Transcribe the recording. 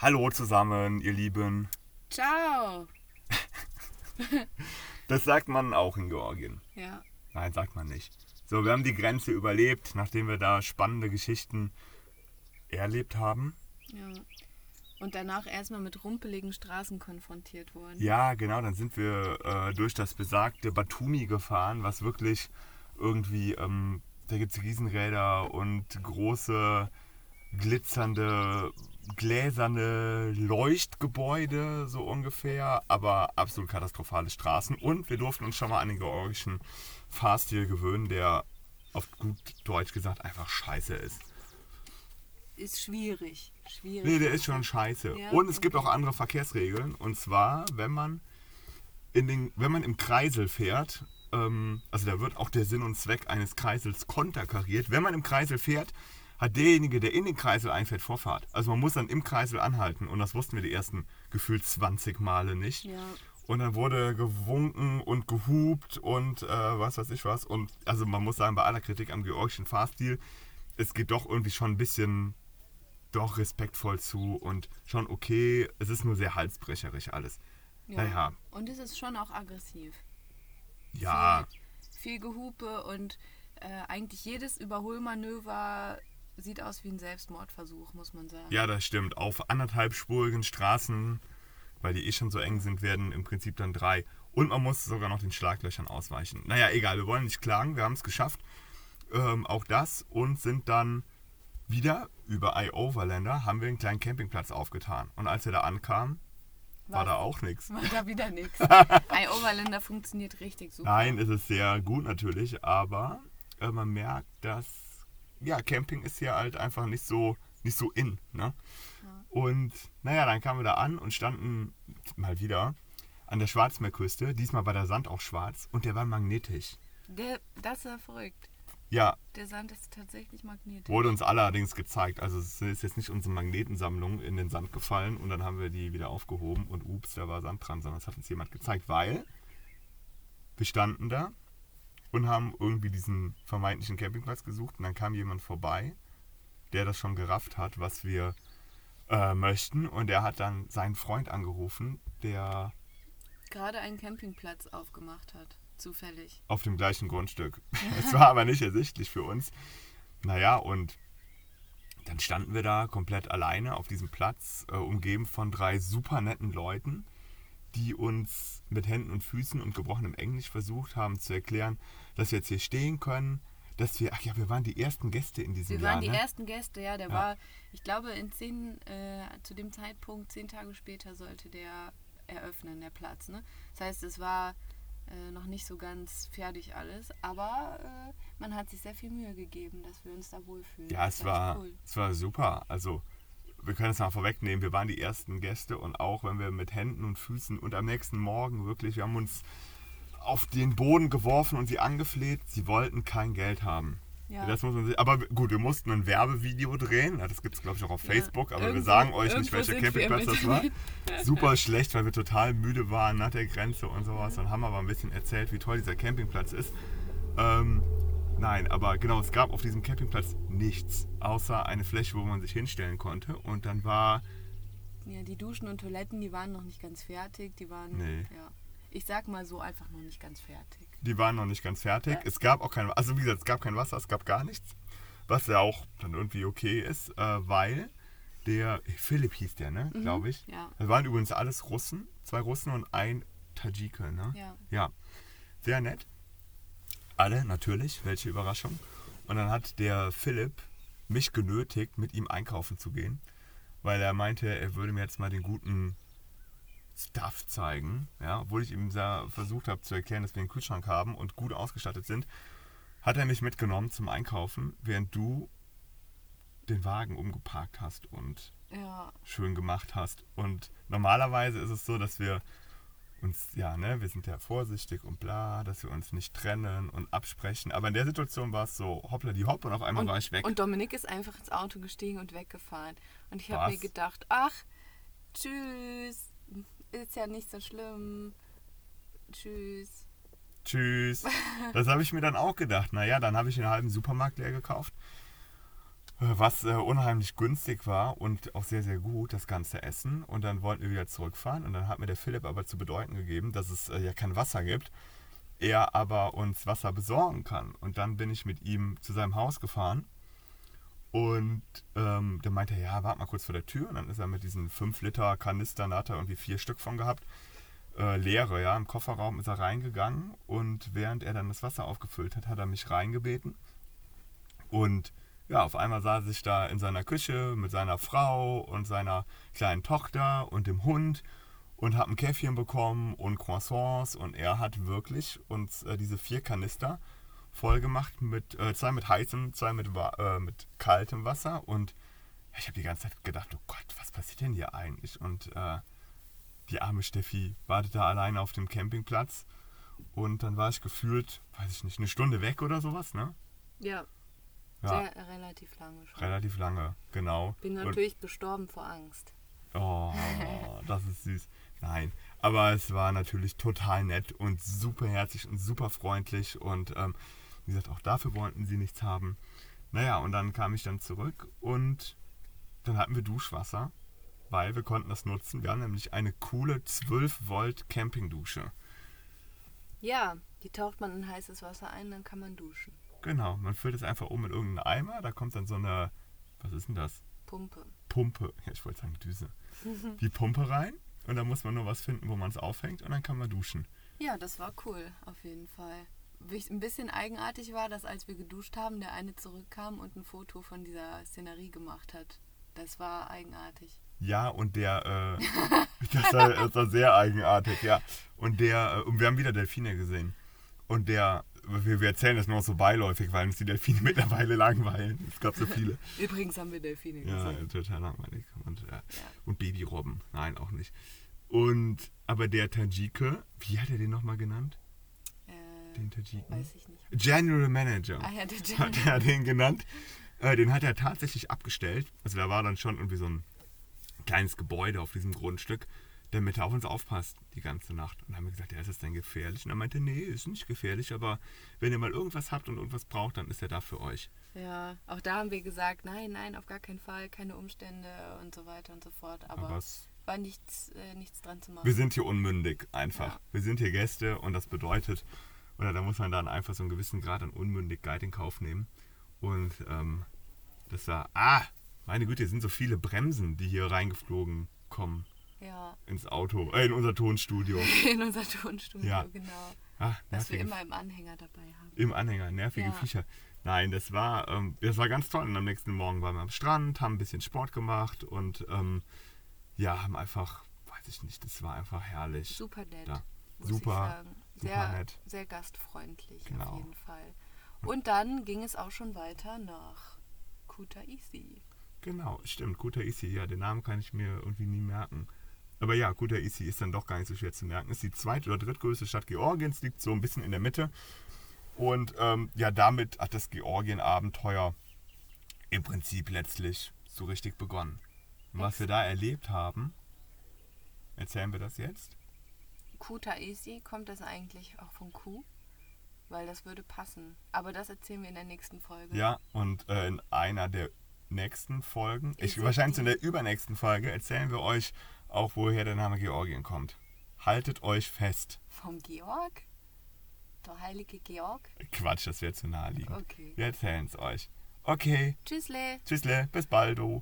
Hallo zusammen, ihr Lieben. Ciao. Das sagt man auch in Georgien. Ja. Nein, sagt man nicht. So, wir haben die Grenze überlebt, nachdem wir da spannende Geschichten erlebt haben. Ja. Und danach erstmal mit rumpeligen Straßen konfrontiert worden. Ja, genau, dann sind wir durch das besagte Batumi gefahren, was wirklich irgendwie, da gibt es Riesenräder und große, glitzernde, gläserne Leuchtgebäude, so ungefähr, aber absolut katastrophale Straßen. Und wir durften uns schon mal an den georgischen Fahrstil gewöhnen, der auf gut Deutsch gesagt einfach scheiße ist. Ist schwierig. Nee, der ist schon scheiße. Ja, Und es gibt okay. auch andere Verkehrsregeln. Und zwar, wenn man im Kreisel fährt, also da wird auch der Sinn und Zweck eines Kreisels konterkariert. Wenn man im Kreisel fährt, hat derjenige, der in den Kreisel einfährt, Vorfahrt. Also man muss dann im Kreisel anhalten. Und das wussten wir die ersten gefühlt 20 Male nicht. Ja. Und dann wurde gewunken und gehupt und was weiß ich was. Und also man muss sagen, bei aller Kritik am georgischen Fahrstil, es geht doch irgendwie schon ein bisschen doch respektvoll zu und schon okay. Es ist nur sehr halsbrecherisch alles. Ja. Naja, Und es ist schon auch aggressiv. ja, Viel Gehupe und eigentlich jedes Überholmanöver sieht aus wie ein Selbstmordversuch, muss man sagen. ja, das stimmt. Auf anderthalbspurigen Straßen, weil die schon so eng sind, werden im Prinzip dann 3. Und man muss sogar noch den Schlaglöchern ausweichen. Naja, egal, wir wollen nicht klagen, wir haben es geschafft. Auch das und sind dann wieder über iOverlander haben wir einen kleinen Campingplatz aufgetan. Und als wir da ankamen, war da auch nichts. War da wieder nichts. iOverlander funktioniert richtig super. Nein, es ist sehr gut natürlich, aber man merkt, dass ja, Camping ist hier halt einfach nicht so in. Ne? Ja. Und naja, dann kamen wir da an und standen mal wieder an der Schwarzmeerküste. Diesmal war der Sand auch schwarz und der war magnetisch. Das war verrückt. Ja, Der Sand ist tatsächlich magnetisch. wurde uns allerdings gezeigt. Also es ist jetzt nicht unsere Magnetensammlung in den Sand gefallen und dann haben wir die wieder aufgehoben und ups, da war Sand dran, sondern es hat uns jemand gezeigt, weil wir standen da und haben irgendwie diesen vermeintlichen Campingplatz gesucht und dann kam jemand vorbei, der das schon gerafft hat, was wir möchten und der hat dann seinen Freund angerufen, der Gerade einen Campingplatz aufgemacht hat. Zufällig. auf dem gleichen Grundstück. Es war aber nicht ersichtlich für uns. Naja, und dann standen wir da komplett alleine auf diesem Platz, umgeben von 3 super netten Leuten, die uns mit Händen und Füßen und gebrochenem Englisch versucht haben zu erklären, dass wir jetzt hier stehen können, dass wir, ach ja, wir waren die ersten Gäste in diesem Wir Jahr, waren die ne? ersten Gäste, ja. Der Ja. war, ich glaube, zu dem Zeitpunkt, 10 Tage später, sollte der eröffnen, der Platz. Ne? Das heißt, es war noch nicht so ganz fertig alles, aber man hat sich sehr viel Mühe gegeben, dass wir uns da wohlfühlen. Ja, Das es war war, echt cool. es war super. Also, wir können es mal vorwegnehmen, wir waren die ersten Gäste und auch wenn wir mit Händen und Füßen und am nächsten Morgen wirklich, wir haben uns auf den Boden geworfen und sie angefleht, sie wollten kein Geld haben. Ja. Das muss man sich, aber gut, wir mussten ein Werbevideo drehen, ja, das gibt es glaube ich auch auf Ja. Facebook, aber wir Irgendwo- sagen euch nicht, irgendwo welcher sind wir im Campingplatz das war. Internet. Super schlecht, weil wir total müde waren nach der Grenze und sowas und haben aber ein bisschen erzählt, wie toll dieser Campingplatz ist. Nein, aber genau, es gab auf diesem Campingplatz nichts, außer eine Fläche, wo man sich hinstellen konnte und dann war, Ja, die Duschen und Toiletten, die waren noch nicht ganz fertig. Die waren, Nee. ja, ich sag mal so, einfach noch nicht ganz fertig. die waren noch nicht ganz fertig. Es gab auch kein, also wie gesagt, es gab kein Wasser, es gab gar nichts. Was ja auch dann irgendwie okay ist, weil der Philipp hieß der, ne, glaube ich. Ja. Das waren übrigens alles Russen, 2 Russen und ein Tadschike, ne? Ja. Ja, sehr nett. Alle natürlich, welche Überraschung. Und dann hat der Philipp mich genötigt, mit ihm einkaufen zu gehen, weil er meinte, er würde mir jetzt mal den guten Stuff zeigen, ja, obwohl ich ihm versucht habe zu erklären, dass wir einen Kühlschrank haben und gut ausgestattet sind, hat er mich mitgenommen zum Einkaufen, während du den Wagen umgeparkt hast und Ja, schön gemacht hast. Und normalerweise ist es so, dass wir uns, ja, ne, wir sind ja vorsichtig und bla, dass wir uns nicht trennen und absprechen. Aber in der Situation war es so hoppla die hopp und auf einmal war ich weg. Und Dominik ist einfach ins Auto gestiegen und weggefahren. Und ich habe Was? mir gedacht, ach, tschüss, ist ja nicht so schlimm. Tschüss. Tschüss. Das habe ich mir dann auch gedacht. Naja, dann habe ich einen halben Supermarkt leer gekauft. was unheimlich günstig war und auch sehr, sehr gut, das ganze Essen. Und dann wollten wir wieder zurückfahren und dann hat mir der Philipp aber zu bedeuten gegeben, dass es ja kein Wasser gibt, er aber uns Wasser besorgen kann. Und dann bin ich mit ihm zu seinem Haus gefahren und dann meinte er, ja, warte mal kurz vor der Tür. Und dann ist er mit diesen 5 Liter Kanistern, da hat er irgendwie 4 Stück von gehabt, leere, ja, im Kofferraum ist er reingegangen und während er dann das Wasser aufgefüllt hat, hat er mich reingebeten und ja, auf einmal saß ich da in seiner Küche mit seiner Frau und seiner kleinen Tochter und dem Hund und habe ein Käffchen bekommen und Croissants und er hat wirklich uns diese 4 Kanister voll gemacht mit 2 mit heißem, 2 mit kaltem Wasser und ich habe die ganze Zeit gedacht, oh Gott, was passiert denn hier eigentlich? Und die arme Steffi wartete alleine auf dem Campingplatz und dann war ich gefühlt, weiß ich nicht, eine Stunde weg oder sowas, ne? Ja, Ja, relativ lange schon. relativ lange, genau. Bin natürlich gestorben vor Angst. Oh, das ist süß. Nein, aber es war natürlich total nett und super herzlich und super freundlich und wie gesagt, auch dafür wollten sie nichts haben. Naja, und dann kam ich dann zurück und dann hatten wir Duschwasser, weil wir konnten das nutzen. Wir haben nämlich eine coole 12 Volt Campingdusche. Ja, die taucht man in heißes Wasser ein, dann kann man duschen. Genau, man füllt es einfach um mit irgendeinem Eimer, da kommt dann so eine, was ist denn das? Pumpe. Pumpe, ja, ich wollte sagen Düse. Die Pumpe rein und dann muss man nur was finden, wo man es aufhängt und dann kann man duschen. Ja, das war cool, auf jeden Fall. Ein bisschen eigenartig war, dass als wir geduscht haben, der eine zurückkam und ein Foto von dieser Szenerie gemacht hat. Das war eigenartig. Ja, und der, das war sehr eigenartig, ja. Und wir haben wieder Delfine gesehen. Und wir erzählen das nur noch so beiläufig, weil uns die Delfine mittlerweile langweilen. Es gab so viele. Übrigens haben wir Delfine Ja, gesehen. total langweilig. Ja. Und Babyrobben, nein, auch nicht. Aber der Tajike, wie hat er den nochmal genannt? Den Tajiken? Weiß ich nicht. General Manager. Ah ja, der Hat er den genannt. Den hat er tatsächlich abgestellt. Also da war dann schon irgendwie so ein kleines Gebäude auf diesem Grundstück, damit er auf uns aufpasst die ganze Nacht. Und dann haben wir gesagt, ja, ist das denn gefährlich? Und er meinte, nee, ist nicht gefährlich, aber wenn ihr mal irgendwas habt und irgendwas braucht, dann ist er da für euch. Ja, auch da haben wir gesagt, nein, auf gar keinen Fall, keine Umstände und so weiter und so fort. Aber es war nichts dran zu machen. Wir sind hier unmündig einfach. Ja. Wir sind hier Gäste und das bedeutet, oder da muss man dann einfach so einen gewissen Grad an Unmündigkeit in Kauf nehmen. Und das war, meine Güte, hier sind so viele Bremsen, die hier reingeflogen kommen. Ja. Ins Auto, in unser Tonstudio. In unser Tonstudio, Ja. genau. Was wir Nervige, immer im Anhänger dabei haben. im Anhänger, nervige Ja. Viecher. Nein, das war ganz toll. Und am nächsten Morgen waren wir am Strand, haben ein bisschen Sport gemacht und haben einfach, weiß ich nicht, das war einfach herrlich. Super nett, Da. muss Super, ich sagen. super nett. Sehr gastfreundlich Genau. auf jeden Fall. Und dann ging es auch schon weiter nach Kutaisi. Genau, stimmt, Kutaisi, ja, den Namen kann ich mir irgendwie nie merken. Aber ja, Kutaisi ist dann doch gar nicht so schwer zu merken. Ist die zweit- oder drittgrößte Stadt Georgiens, liegt so ein bisschen in der Mitte. Und damit hat das Georgien-Abenteuer im Prinzip letztlich so richtig begonnen. Und was wir da erlebt haben, erzählen wir das jetzt? Kutaisi, kommt das eigentlich auch von Kuh? Weil das würde passen. Aber das erzählen wir in der nächsten Folge. Ja, und in einer der nächsten Folgen, Ist wahrscheinlich die- in der übernächsten Folge, erzählen wir euch auch, woher der Name Georgien kommt. Haltet euch fest. Vom Georg? Der heilige Georg? Quatsch, das wäre zu naheliegend. Okay. Wir erzählen es euch. Okay, Tschüssle. tschüssle, bis bald.